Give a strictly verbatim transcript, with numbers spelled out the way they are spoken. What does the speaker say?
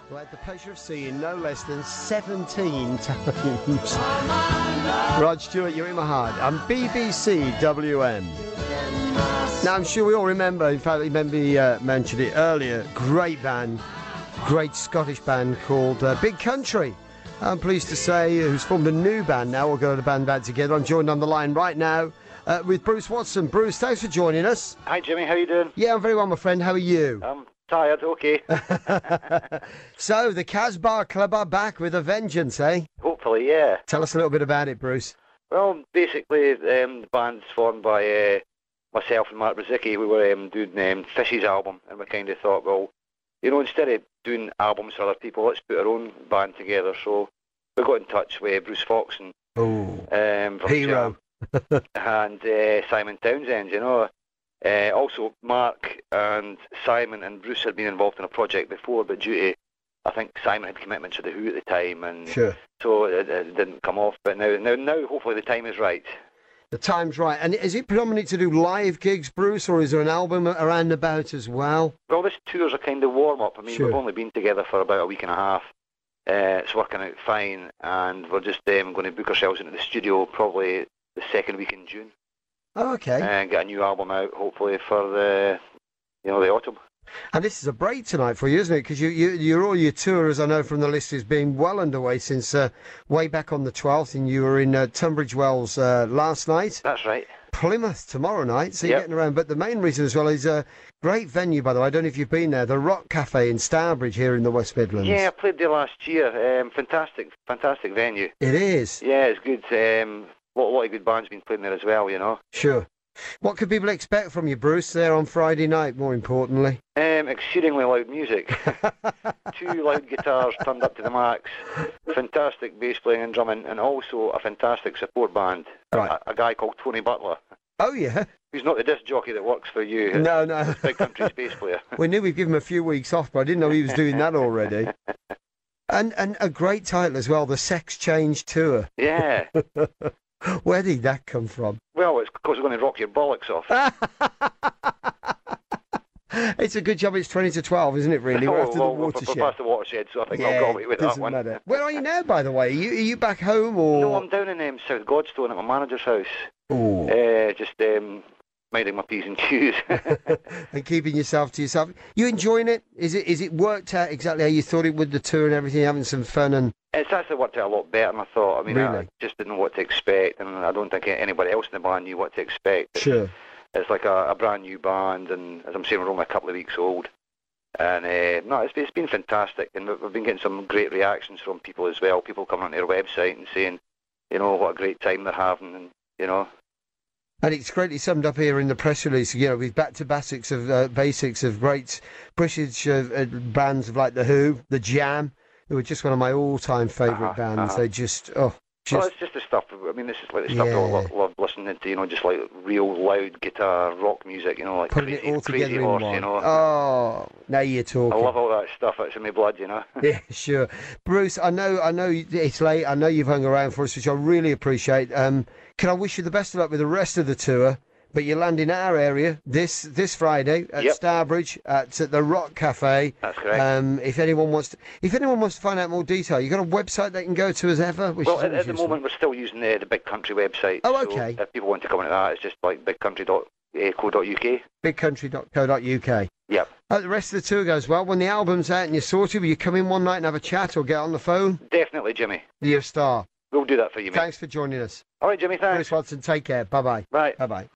who I had the pleasure of seeing no less than seventeen times. Rod Stewart, you're in my heart. I'm B B C W M. Now, I'm sure we all remember, in fact, remember he uh, mentioned it earlier, great band, great Scottish band called uh, Big Country. I'm pleased to say, who's formed a new band now. We'll go to the band back together. I'm joined on the line right now uh, with Bruce Watson. Bruce, thanks for joining us. Hi, Jimmy. How you doing? Yeah, I'm very well, my friend. How are you? I'm tired. Okay. So, the Casbah Club are back with a vengeance, eh? Hopefully, yeah. Tell us a little bit about it, Bruce. Well, basically, um, the band's formed by uh, myself and Mark Brzezicki. We were um, doing um, Fishy's album, and we kind of thought, well, you know, instead of doing albums for other people, let's put our own band together. So we got in touch with Bruce Foxton, Oh, um, from hero. Jam, and uh, Simon Townsend, you know. Uh, also, Mark and Simon and Bruce had been involved in a project before, but due to, I think Simon had commitments to The Who at the time, and Sure. so it, it didn't come off. But now, now, now, hopefully the time is right. The time's right. And is it predominant to do live gigs, Bruce, or is there an album around about as well? Well, this tour's a kind of warm-up. I mean, Sure. we've only been together for about a week and a half. Uh, it's working out fine, and we're just um, going to book ourselves into the studio probably the second week in June, Oh, okay. and get a new album out hopefully for the, you know, the autumn. And this is a break tonight for you, isn't it? Because you, you, you're all your tour, as I know from the list, has been well underway since uh, way back on the twelfth, and you were in uh, Tunbridge Wells uh, last night. That's right. Plymouth tomorrow night, so you're Yep. getting around. But the main reason as well is a great venue, by the way. I don't know if you've been there, the Rock Cafe in Stourbridge here in the West Midlands. Yeah, I played there last year. Um, fantastic, fantastic venue. It is. Yeah, it's good. Um, a lot, a lot of good bands been playing there as well, you know. Sure. What could people expect from you, Bruce, there on Friday night, more importantly? Um, exceedingly loud music. Two loud guitars turned up to the max. Fantastic bass playing and drumming, and also a fantastic support band. Right. A, a guy called Tony Butler, Oh, yeah? who's not the disc jockey that works for you. No, no. Big Country's bass player. We knew we'd give him a few weeks off, but I didn't know he was doing that already. And and a great title as well, the Sex Change Tour. Yeah. Where did that come from? Well, it's because we're going to rock your bollocks off. It's a good job it's twenty to twelve, isn't it, really? We're Oh, after well, the we're, we're watershed. past the watershed, so I think Yeah, I'll go away with that doesn't one. matter. Where are you now, by the way? Are you, are you back home, or...? No, I'm down in um, South Godstone at my manager's house. Ooh. Uh, just um, minding my P's and Q's. And keeping yourself to yourself. You enjoying it? Is it is it worked out exactly how you thought it would, the tour and everything, having some fun and... It's actually worked out a lot better than I thought. I mean, I Really? just didn't know what to expect, and I don't think anybody else in the band knew what to expect. Sure. It's like a, a brand new band, and as I'm saying, we're only a couple of weeks old. And uh, no, it's, it's been fantastic, and we've, we've been getting some great reactions from people as well. People coming onto their website and saying, you know, what a great time they're having, and you know. And it's greatly summed up here in the press release, you know, with back to basics of uh, basics of great British uh, uh, bands like The Who, The Jam, who are just one of my all-time favourite Uh-huh, bands. uh-huh. They just, oh, just... Well, it's just the stuff. I mean, this is like the stuff Yeah. I love, love listening to. You know, just like real loud guitar rock music. You know, like Putting crazy, it all crazy together in horse. one. You know, Oh, now you're I talking. love all that stuff. It's in my blood. You know. Yeah, sure. Bruce, I know I know it's late. I know you've hung around for us, which I really appreciate. Um, can I wish you the best of luck with the rest of the tour? But you're landing our area this this Friday at Yep. Stourbridge at, at the Rock Cafe. That's correct. Um, if anyone wants to, if anyone wants to find out more detail, you got a website they can go to as ever. Which Well, is at, always at the useful. moment, we're still using the, the Big Country website. Oh, so okay. if people want to come into that, it's just like big country dot co dot uk. big country dot co dot uk. Yep. Uh, the rest of the tour goes well. When the album's out and you're sorted, will you come in one night and have a chat or get on the phone? Definitely, Jimmy. You're a star. We'll do that for you, mate. Thanks for joining us. All right, Jimmy, thanks. Bruce Watson, take care. Bye-bye. Bye. Bye-bye.